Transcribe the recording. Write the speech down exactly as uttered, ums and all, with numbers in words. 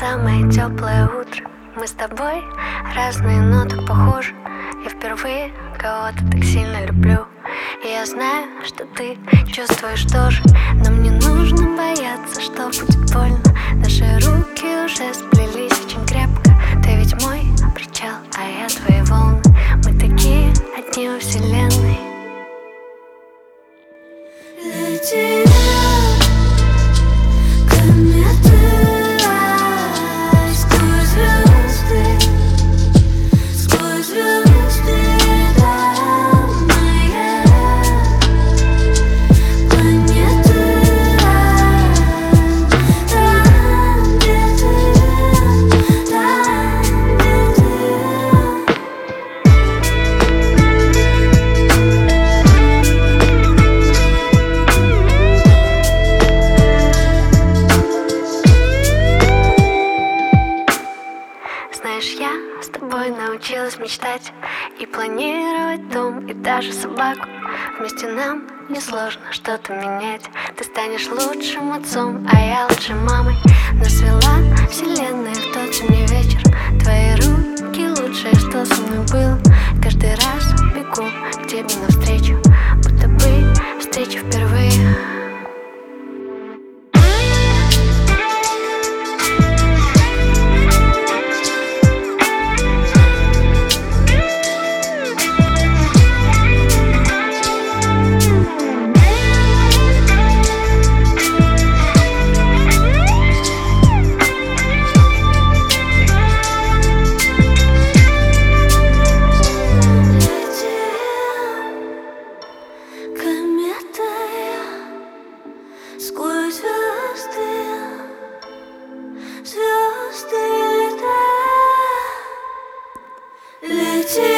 самое теплое утро. Мы с тобой разные, но так похожи. Я впервые кого-то так сильно люблю. И я знаю, что ты чувствуешь тоже. Но мне нужно бояться, что будет больно. Наши руки уже сплелись очень крепко. Ты ведь мой причал, а я твои волны. Мы такие одни во вселенной. Лети. Знаешь, я с тобой научилась мечтать и планировать дом, и даже собаку. Вместе нам несложно что-то менять. Ты станешь лучшим отцом, а я лучшей мамой. Нас вела вселенная в тот зимний вечер. Твои руки лучшее, что со мной было. Каждый раз бегу к тебе навстречу, будто бы встреча впервые. Сквозь звезды, звезды, да, лети.